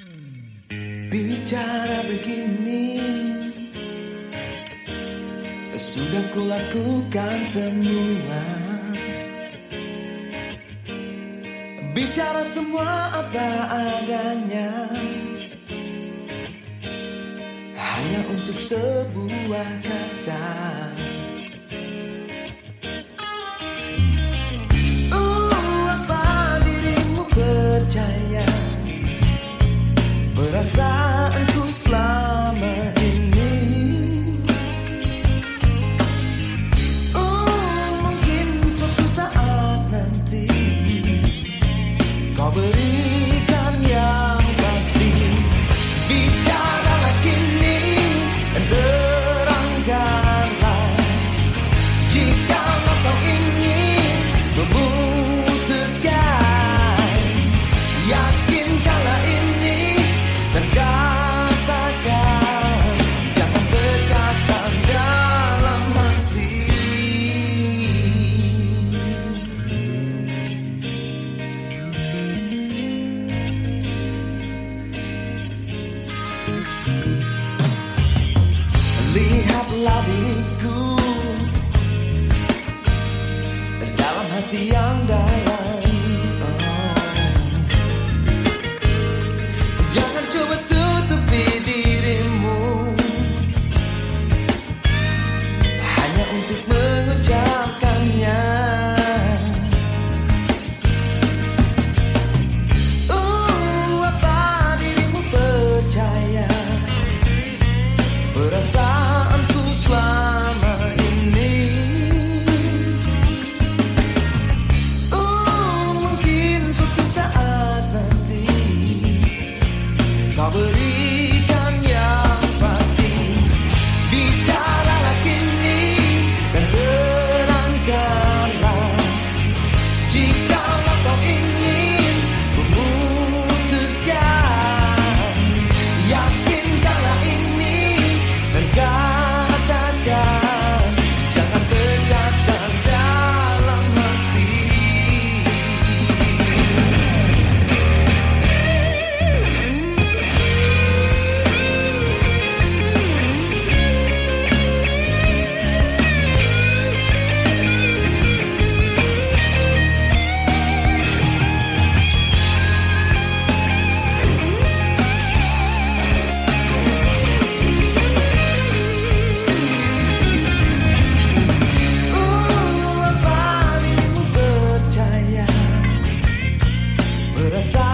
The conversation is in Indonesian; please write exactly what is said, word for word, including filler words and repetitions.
Bicara begini, sudah kulakukan semua. Bicara semua apa adanya, hanya untuk sebuah kata. Uh, apa dirimu percaya perasaanku selama ini? Uh, mungkin suatu saat nanti kau berikan yang pasti. Bicaralah kini dan terangkanlah, jika kau ingin memutuskan. Yakinkanlah ini dan katakan, jangan berkata dalam hati. Lihatlah diriku dalam hati yang dalam. Oh. Jangan coba tutupi dirimu hanya untuk mengucapkannya. Uh, apa dirimu percaya perasaanku selama ini? Uh, mungkin suatu saat nanti kau berikan yang pasti. Bicaralah kini dan terangkanlah, jika kau ingin memutuskan. Yakinkanlah ini dan katakan, jangan berkata dalam hati. Uh, apa dirimu percaya perasaanku